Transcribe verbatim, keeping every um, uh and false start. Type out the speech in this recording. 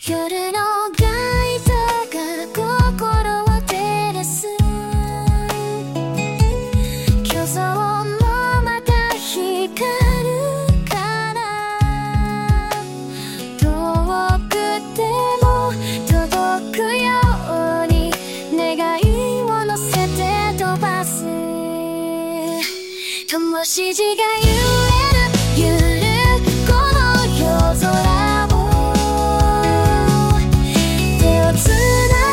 夜の街灯が心を照らす。虚像もまた光るから、遠くても届くように願いを乗せて飛ばす。灯火が揺れ